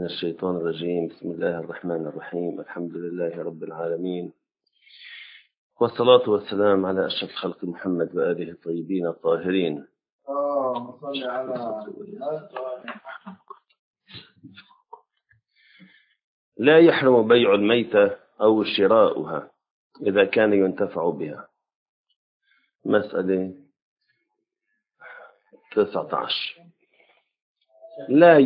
الشيطان الرجيم. بسم الله الرحمن الرحيم. الحمد لله رب العالمين، والصلاة والسلام على أشرف خلق محمد وآله الطيبين الطاهرين. صل على لا يحرم بيع الميتة أو شراؤها إذا كان ينتفع بها. مسألة 19. لا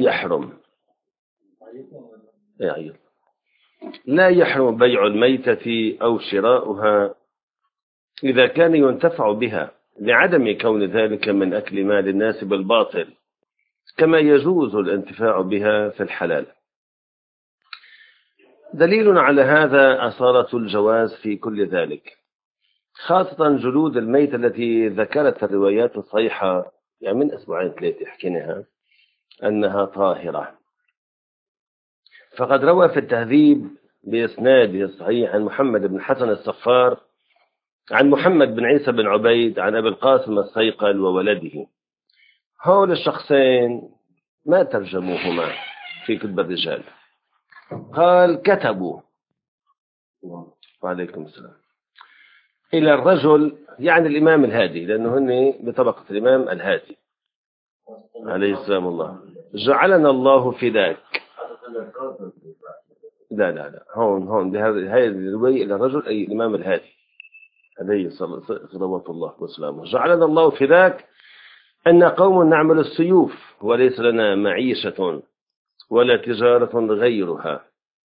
يحرم بيع الميتة أو شراؤها إذا كان ينتفع بها لعدم كون ذلك من أكل مال الناس بالباطل، كما يجوز الانتفاع بها في الحلال. دليل على هذا أصالة الجواز في كل ذلك، خاصة جلود الميتة التي ذكرت الروايات الصحيحة يعني من أسبوعين 3 حكيناها أنها طاهرة. فقد روى في التهذيب بإسناده الصحيح عن محمد بن حسن الصفار عن محمد بن عيسى بن عبيد عن أبي القاسم الصيقل وولده. هؤلاء الشخصين ما ترجموهما في كتب الرجال، قال كتبوا وعليكم السلام إلى الرجل، يعني الإمام الهادي، لأنه هن بطبقة الإمام الهادي عليه السلام الله. جعلنا الله فداك. لا هون هذه الرواية إلى الرجل أي الإمام الهادي عليه صلوات الله وسلامه. جعلنا الله فداك أن قوم نعمل السيوف وليس لنا معيشة ولا تجارة غيرها،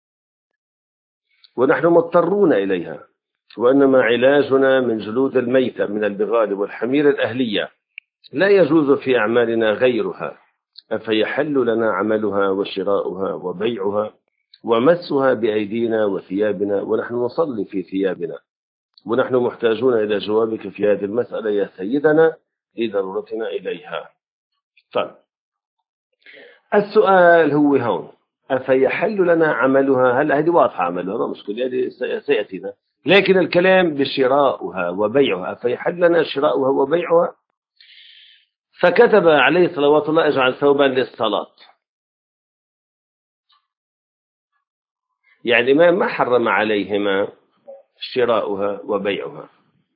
ونحن مضطرون إليها، وإنما علاجنا من جلود الميتة من البغال والحمير الأهلية، لا يجوز في أعمالنا غيرها، أفيحل لنا عملها وشراؤها وبيعها ومسها بأيدينا وثيابنا، ونحن نصلي في ثيابنا، ونحن محتاجون إلى جوابك في هذه المسألة يا سيدنا لضرورتنا إليها. طيب، السؤال هو هون، أفيحل لنا عملها؟ هل هذه واضحة عملها ما مشكلة، هذه سيأتينا، لكن الكلام بشراؤها وبيعها، أفيحل لنا شراؤها وبيعها؟ فكتب عليه صلوات الله اجعل ثوبا للصلاة. يعني الإمام ما حرم عليهما شراؤها وبيعها،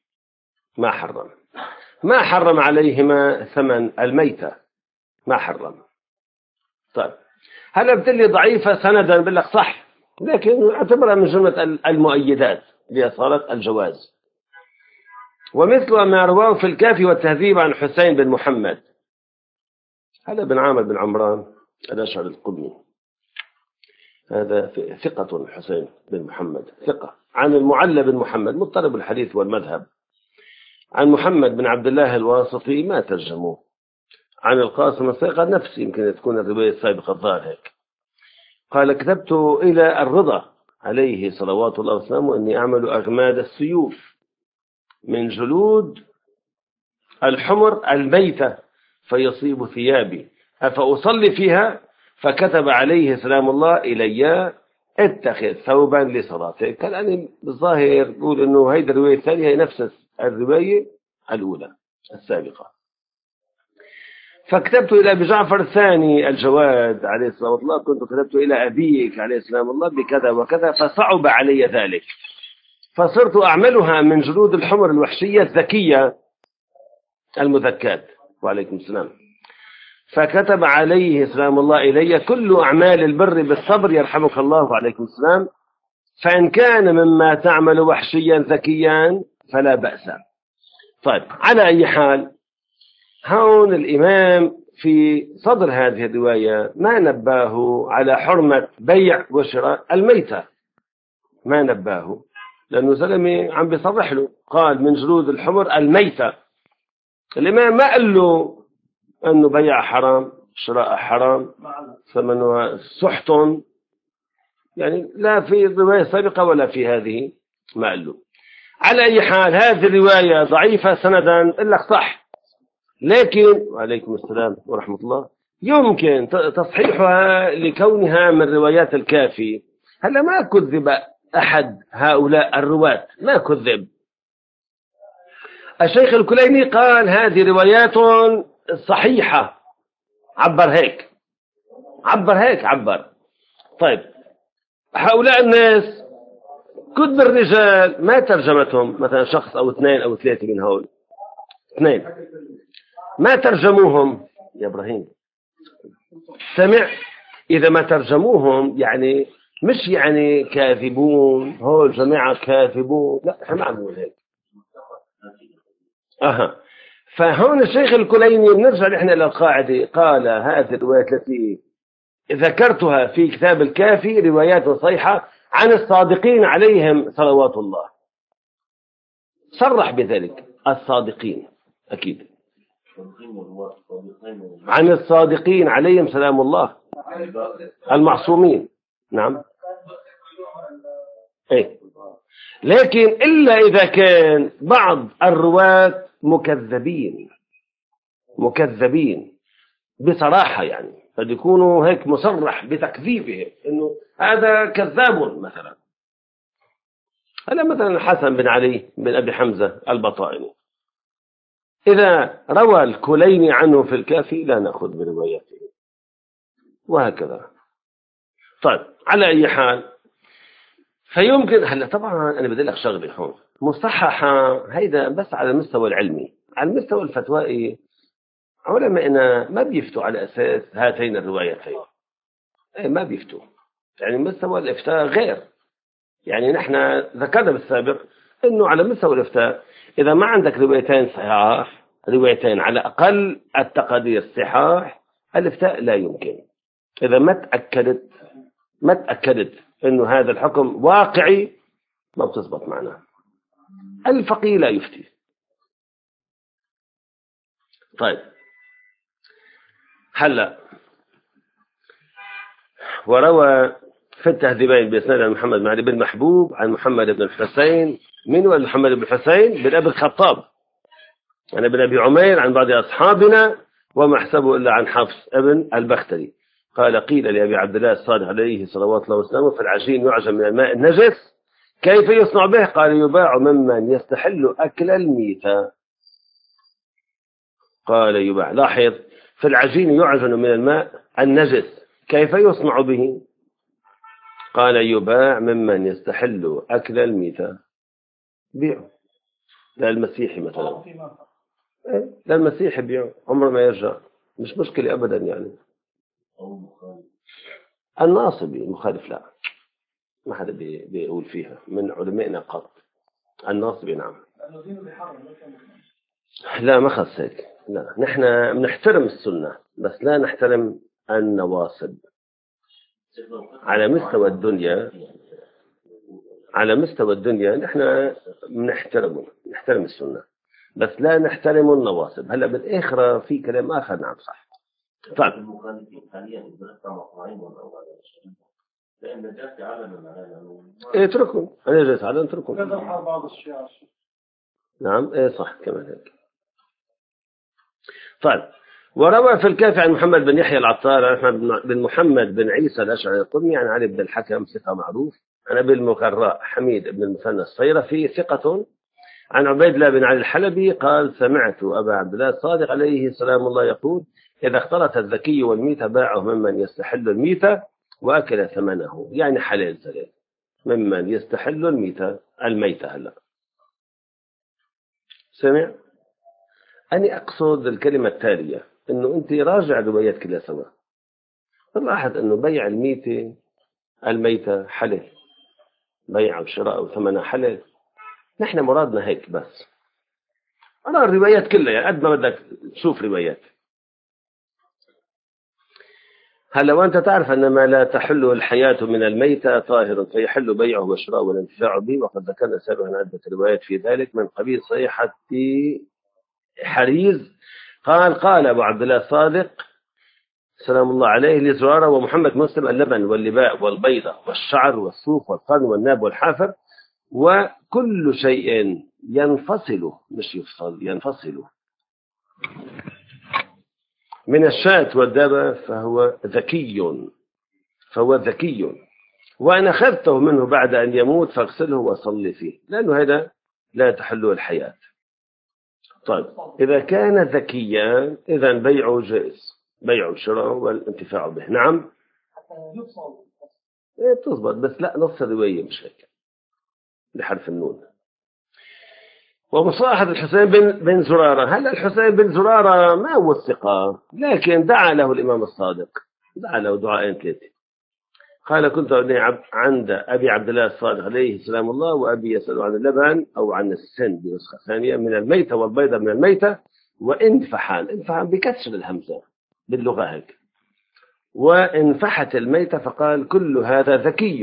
ما حرم عليهما ثمن الميتة، ما حرم. طيب، هل بتلي ضعيفة سندا؟ بالله صح، لكن اعتبرها من جملة المؤيدات لأصالة الجواز. ومثل ما رواه في الكافي والتهذيب عن حسين بن محمد، هذا بن عامر بن عمران الأشعري القمي، هذا ثقة، حسين بن محمد ثقة، عن المعلى بن محمد مضطرب الحديث والمذهب، عن محمد بن عبد الله الواسطي ما ترجموه، عن القاسم الصيقل نفسه، يمكن تكون الرواية السابقة الظاهر هيك. قال كتبت إلى الرضا عليه صلوات الله وسلامه أني أعمل أغماد السيوف من جلود الحمر الميتة فيصيب ثيابي أفأصلي فيها؟ فكتب عليه سلام الله إلي اتخذ ثوبا لصلاتك. كان يعني بالظاهر يقول أنه هيدا الرواية الثانية هي نفس الرواية الأولى السابقة. فكتبت إلى أبي جعفر الثاني الجواد عليه الصلاة والسلام، كنت كتبت إلى أبيك عليه السلام الله بكذا وكذا، فصعب علي ذلك، فصرت أعملها من جلود الحمر الوحشية الذكية المذكات وعليكم السلام. فكتب عليه سلام الله إلي كل أعمال البر بالصبر يرحمك الله وعليكم السلام، فإن كان مما تعمل وحشيا ذكيا فلا بأس. طيب، على أي حال، هون الإمام في صدر هذه الرواية ما نباه على حرمة بيع وشراء الميتة، ما نباه، لأنه زلمة عم بيصرح له، قال من جلود الحمر الميتة. الإمام ما قال له أنه بيع حرام شراء حرام ثمنها سحت، يعني لا في الرواية السابقة ولا في هذه ما قال له. على أي حال، هذه الرواية ضعيفة سندا إلا صح، لكن وعليكم السلام ورحمة الله يمكن تصحيحها لكونها من روايات الكافي. هلا ما كذب أحد هؤلاء الرواة، ما كذب. الشيخ الكليني قال هذه روايات صحيحة، عبر هيك. طيب هؤلاء الناس كتب الرجال ما ترجمتهم، مثلا شخص أو اثنين أو ثلاثة من هؤلاء، اثنين ما ترجموهم يا إبراهيم، سمع؟ إذا ما ترجموهم يعني مش يعني كاذبون، هو جماعة كاذبون، لا احنا ما عم نقول هيك. فهون الشيخ الكليني بنرجع نحن إلى القاعدة، قال هذه الروايات التي ذكرتها في كتاب الكافي روايات صحيحة عن الصادقين عليهم صلوات الله، صرح بذلك، الصادقين أكيد، عن الصادقين عليهم سلام الله المعصومين. نعم إيه. لكن إلا إذا كان بعض الرواة مكذبين بصراحة، يعني قد يكونوا هيك مصرح بتكذيبهم إنه هذا كذاب مثلا. هذا مثلا الحسن بن علي بن أبي حمزة البطائني، إذا روى الكليني عنه في الكافي لا نأخذ بروايته، وهكذا. طيب على أي حال، فيمكن هلا طبعا أنا بدي لك شغلة هون مصححة، هيدا بس على المستوى العلمي. على المستوى الفتوائي علماءنا ما بيفتوا على أساس هاتين الروايتين، ما بيفتوا، يعني مستوى الإفتاء غير. يعني نحن ذكرنا بالسابق إنه على مستوى الإفتاء إذا ما عندك روايتين صحاح، روايتين على أقل التقدير صحاح، الإفتاء لا يمكن إذا ما تأكدت إنه هذا الحكم واقعي، ما بتزبط معنا. الفقيه لا يفتي. طيب هلا وروى في التهذيبين بإسناد عن محمد بن علي بن محبوب عن محمد بن الحسين، من هو محمد بن الحسين؟ بن أبي الخطاب، عن ابن أبي عمير عن بعض أصحابنا، وما احسبه إلا عن حفص ابن البختري قال قيل لأبي عبد الله الصادق عليه صلوات الله وسلامه في العجين يعجن من الماء النجس كيف يصنع به؟ قال يباع ممن يستحل أكل الميتة. قال يباع، لاحظ، في العجين يعجن من الماء النجس كيف يصنع به؟ قال يباع ممن يستحل أكل الميتة، بيعه. لا المسيحي مثلا، لا المسيحي بيعه عمره ما يرجع، مش مشكلة أبدا يعني. الناصبي المخالف لا، ما حدا بيقول فيها من علمائنا قط. الناصبي نعم، لا ما خص هيك، لا نحن بنحترم السنة بس لا نحترم النواصب. على مستوى الدنيا نحن نحترم السنة بس لا نحترم النواصب. هلا بالآخرة في كلام آخر، نعم صح. طيب اتركوا، أنا جالس على اتركوا. نعم ايه صح كمان هيك. طيب وروى في الكافي عن محمد بن يحيى العطار عن أحمد بن محمد بن عيسى الأشعري القرني عن علي بن الحكم ثقة معروف عن أبي المقراء حميد بن المثنى الصيرفي ثقة عن عبيد الله بن علي الحلبي قال سمعت أبا عبد الله الصادق عليه سلام الله يقول إذا اختلط الذكي والميتة باعه ممن يستحل الميتة وأكل ثمنه، يعني حلال سلام ممن يستحل الميتة. هلا سمع؟ أنا أقصد الكلمة التالية، إنه أنت راجع روايات كلها سوا، تلاحظ إنه بيع الميتة حلال، بيع وشراء وثمنها حلال. نحن مرادنا هيك بس. أنا الروايات كلها يعني قد ما بدك تشوف روايات. هلا وأنت تعرف أن ما لا تحل الحياة من الميتة طاهر فيحل بيعه وشراءه والانتفاع به، وقد ذكرنا سابقا عدة روايات في ذلك من قبيل صيحة حريز قال أبو عبد الله الصادق سلام الله عليه لزرارة ومحمد مسلم اللبن واللباء والبيضة والشعر والصوف والقرن والناب والحافر وكل شيء ينفصل، مش يفصل، ينفصل من الشاة والدابة فهو ذكي وأن أخذته منه بعد أن يموت فاغسله وصلي فيه، لأنه هذا لا تحله الحياة. طيب إذا كان ذكيا إذا بيعه جائز، بيعه شراءه والانتفاع به. نعم إيه بتزبط، بس لا نص الرواية مش هيك بحرف النون. ومصاحبة الحسين بن زرارة. هلا الحسين بن زرارة ما هو الثقة، لكن دعا له الإمام الصادق، دعا له دعاءين ثلاثة. قال كنت عند أبي عبد الله الصادق عليه السلام الله، وأبي يسأل عن اللبن أو عن السن بنسخة ثانية من الميتة والبيضة من الميتة، وانفحان بكسر الهمزة باللغة هيك، وانفحت الميتة، فقال كل هذا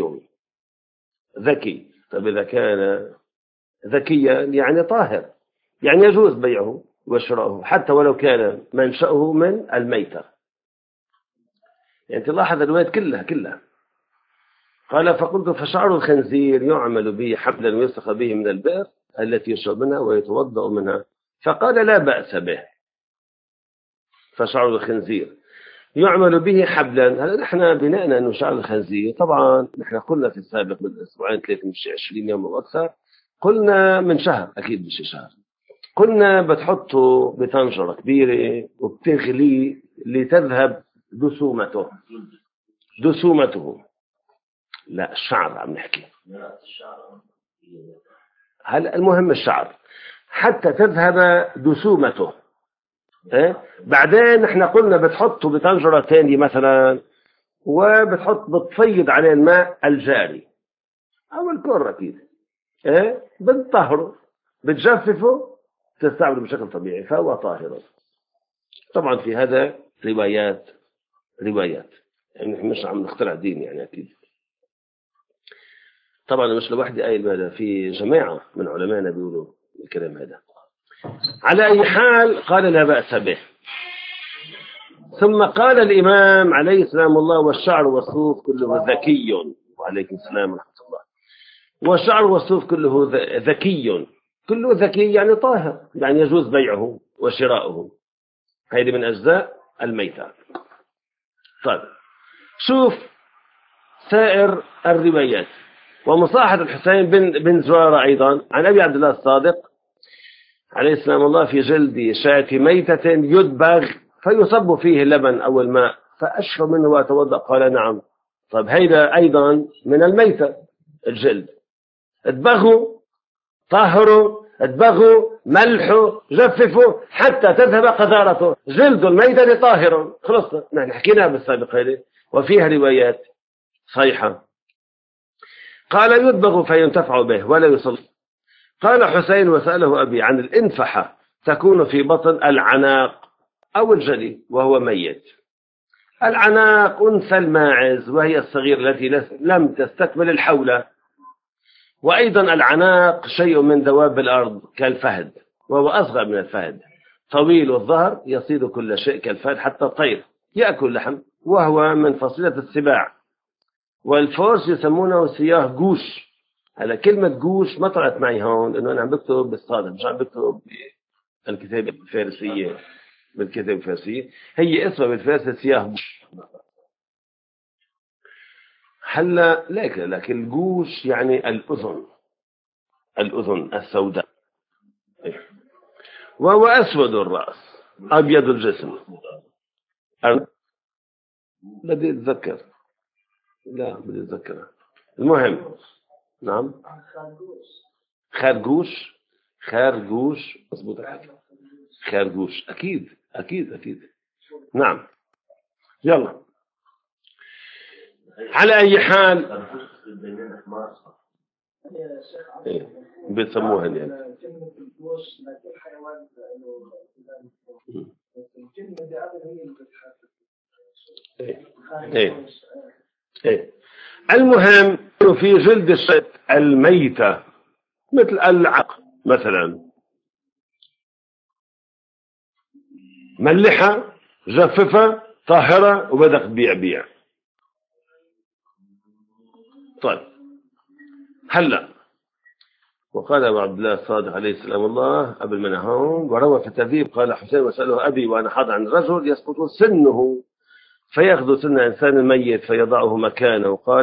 ذكي. طيب إذا كان ذكيا يعني طاهر، يعني يجوز بيعه وشراؤه حتى ولو كان منشأه من الميتة. يعني تلاحظ الروايات كلها. قال فقلت فشعر الخنزير يعمل به حبلا ويسخ به من البئر التي يشرب منها ويتوضأ منها، فقال لا بأس به. فشعر الخنزير يعمل به حبلا. هلا نحن بناء انه شعر الخنزير، طبعا نحن قلنا في السابق من اسبوعين ثلاثه مش 20 يوم او اكثر، قلنا من شهر، اكيد مش شهر، قلنا بتحطه بطنجره كبيره وبتغليه لتذهب دسومته. لا الشعر عم نحكي، هلا المهم الشعر حتى تذهب دسومته. إيه؟ بعدين احنا قلنا بتحطه بطنجرة ثانية مثلا، بتفيض عليه الماء الجاري او الكور اكيد. ايه بتطهره، بتجففه، تستعمله بشكل طبيعي فهو طاهر. طبعا في هذا روايات، يعني مش عم نخترع دين يعني اكيد. طبعا مش لوحدي قايل هذا، في جماعة من علمائنا بيقولوا الكلام هذا. على أي حال قال لا بأس به. ثم قال الإمام عليه السلام الله والشعر والصوف كله ذكي. وعليكم السلام ورحمة الله. والشعر والصوف كله ذكي، كله ذكي يعني طاهر، يعني يجوز بيعه وشراؤه. هذه من أجزاء الميتة. طيب شوف سائر الروايات. ومصاحبة الحسين بن زرارة أيضا عن أبي عبد الله الصادق عليه السلام الله في جلد شاة ميتة يدبغ فيصب فيه اللبن أو الماء فأشرب منه وأتوضأ. قال نعم. طيب هيدا أيضا من الميتة الجلد، ادبغوا، طهروا، ادبغوا، ملحوا، جففوا حتى تذهب قذارته. جلد الميتة طاهر. خلصنا نحن حكيناها بالسابق هذه، وفيها روايات صحيحة. قال يدبغ فينتفع به ولا يصل. قال حسين وسأله أبي عن الإنفحة، تكون في بطن العناق أو الجلي وهو ميت. العناق أنثى الماعز وهي الصغيرة التي لم تستكمل الحولة. وأيضا العناق شيء من دواب الأرض كالفهد، وهو أصغر من الفهد، طويل الظهر، يصيد كل شيء كالفهد حتى الطير، يأكل لحم، وهو من فصيلة السباع. والفرس يسمونه سياه جوش. هلا كلمة جوش ما طلعت معي هون لأنه أنا عم بكتب بالصادق، مش عم بكتب بالكتاب الفارسية. هي اسمها بالفارسي سياه جوش. هلا لكن الجوش يعني الأذن السوداء. وهو أسود الرأس أبيض الجسم. بدي أتذكر، لا بدي أتذكر. المهم نعم خرجوش مضبوط الحكي. خرجوش أكيد نعم. يلا على أي حال إيه بيسموها يعني. إيه. المهم في جلد الشيء الميتة مثل العق مثلا، ملحة، جففة، طاهرة، وبدك بيع. طيب هلا وقال أبو عبد الله الصادق عليه السلام الله قبل ما نهون، وروى في التهذيب قال حسين وسأله أبي وأنا حاضر عن رجل يسقط سنه فيأخذ سن إنسان الميت فيضعه مكانه. قال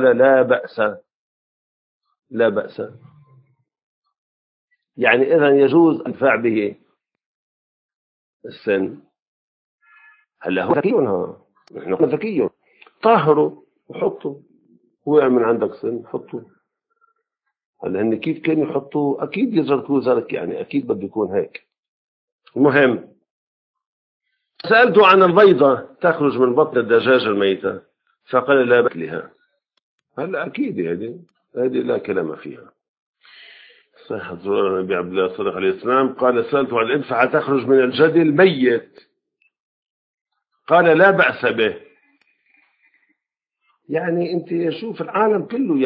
لا بأس، يعني إذا يجوز الانتفاع به السن. هلا هو ذكي، نحن ذكي، طهره وحطه وقع من عندك سن حطه. لأن كيف كانوا يحطوه أكيد يزركوه زرك، يعني أكيد بده يكون هيك. المهم سألته عن البيضة تخرج من بطن الدجاجة الميتة فقال لا بأس لها. هلا أكيد هذه لا كلام فيها. صحة زرار النبي عبد الله الصادق عليه السلام قال سألته عن الإنفعة تخرج من الجدي الميت قال لا بأس به. يعني أنت شوف العالم كله